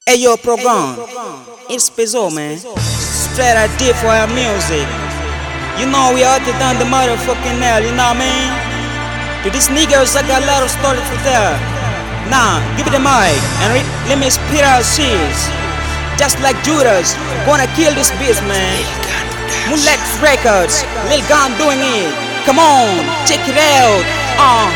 Hey yo, program, it's Pizzo, man. Straight idea for our music. You know we out there down the motherfucking hell, you know what I mean? To these niggas, I got a lot of stories to tell. Nah, give me the mic and let me spit out shit. Just like Judas, gonna kill this bitch, man. Moonlight Records, Lil Gun doing it. Come on, check it out.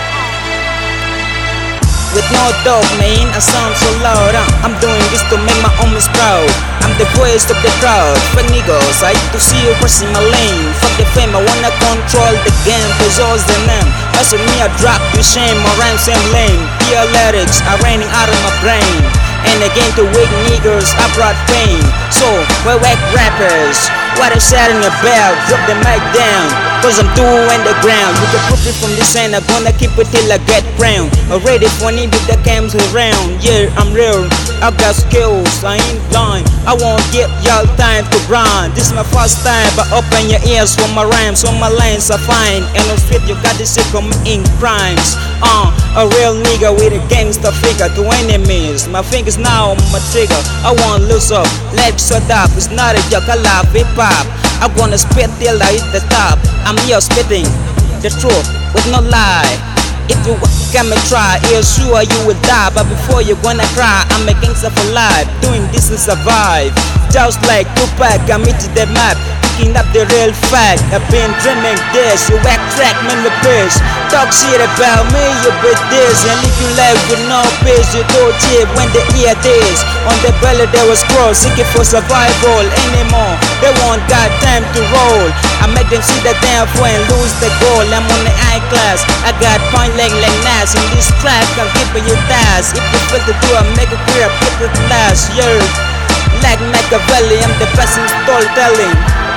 With no dog, man, I sound so loud. I'm doing this to make my homies proud. I'm the voice of the crowd. Fuck niggas, I like to see you crossing my lane. Fuck the fame, I wanna control the game. Pizzo's the name. That's with me, I drop you shame. My rhymes same lane. Pure lyrics are raining out of my brain. And again to weak niggas, I brought pain. So, we're whack rappers. What I said in your bell, drop the mic down. Cause I'm too underground. You can prove it from this end, I'm gonna keep it till I get crowned. Already funny if that comes around. Yeah, I'm real, I got skills, I ain't blind. I won't give y'all time to grind. This is my first time, but open your ears for my rhymes. So my lines are fine. And on street you got this shit committing crimes. A real nigga with a gangster figure to enemies. My fingers now on my trigger, I won't lose up. Let's shut up, it's not a joke, I love hip-hop. I'm gonna spit till I hit the top. I'm here spitting the truth with no lie. If you come and try, you're sure you will die. But before you're gonna cry, I'm a gangster for life. Doing this to survive. Just like Tupac, I'm into the map. Picking up the real fact. I've been dreaming this. You whack track, man, the piss. Talk shit about me, you bet this. And if you live with no peace, you don't cheap when they hear this. On the belly there was cross, seeking for survival anymore. They won't got time to roll. I make them see the damn fool and lose the goal. I'm on the high class. I got point like Nas. In this track, I'm keeping you task. If you fail to do, I make it clear, put it last. Yeah, like Machiavelli, I'm the best in storytelling.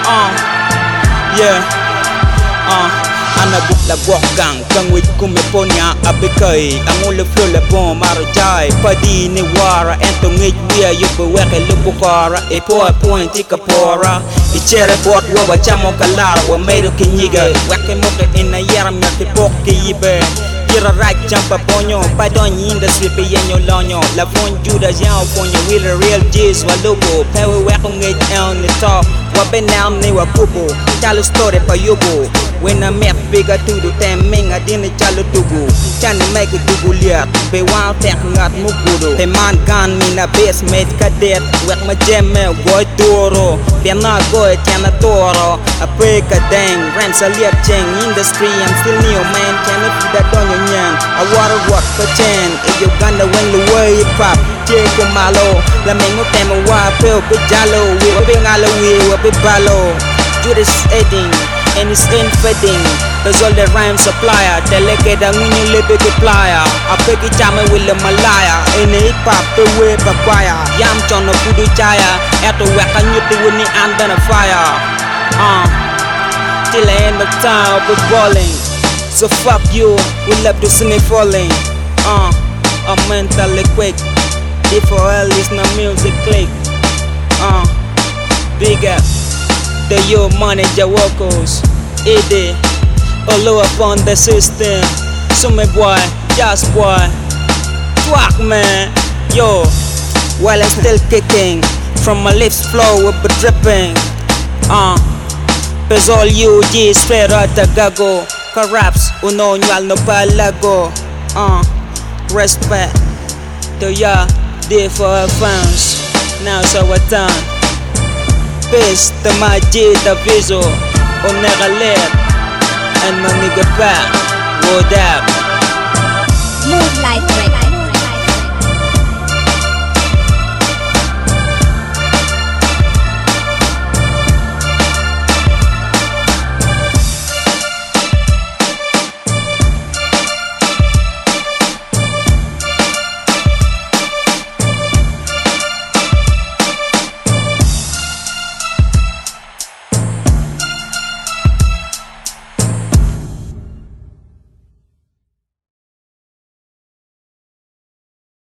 Anabuk la bokang kang wit kumeponya abikay ang ulo flow la bon marajay padi ni wara ento ngit wia yuko weke lubukara e point ikapora ichere bot wa chamo kalara wa medo kinyiga weke moke ina yaram na tipoke yibe Tira right jump up on you, but don't you in the sweep in your lonyo. La phone Judas young for your will a real G's walubo. Power welcome it on the top. What been now me wa pupo. Tell a story pa yubo. When I met bigger to the timing, I didn't tell it to go. Trying to make it to liat. Be one tech not mugudo. The man gun me na base made cadet. Work my gem boy toro. Be not go tiana toro. I break a dang. Rents a liap chang industry. I'm still new man. Can it that on your I water walk for 10. If you gonna win the way you pop, take a malo. La mengo tema wa peo pe jalo. We will be ngalo, we will be balo. Judas eating and it's infeding. There's all the rhyme supplier. Teleke da ngunyo lebe ke playa. I pick it jam with the Malaya. In hip hop the way papaya. Yam chono kudu chaya. Eto weka nyuti wini under the fire. Till the end of time I'll be balling. So fuck you, we love to see me falling. I'm mentally quick. D4L is no music click. Big up the yo manager vocals. ED all up on the system. So me boy, just boy. Fuck man, yo. While I'm still kicking, from my lips flow with the dripping. Cause all you G straight out the gago. Raps, uno nyal no palago. Respect to ya, dear for our fans. Now it's our turn. Peace to my G, the Pizzo. On never left. And my nigga back. What up? Moonlight Records.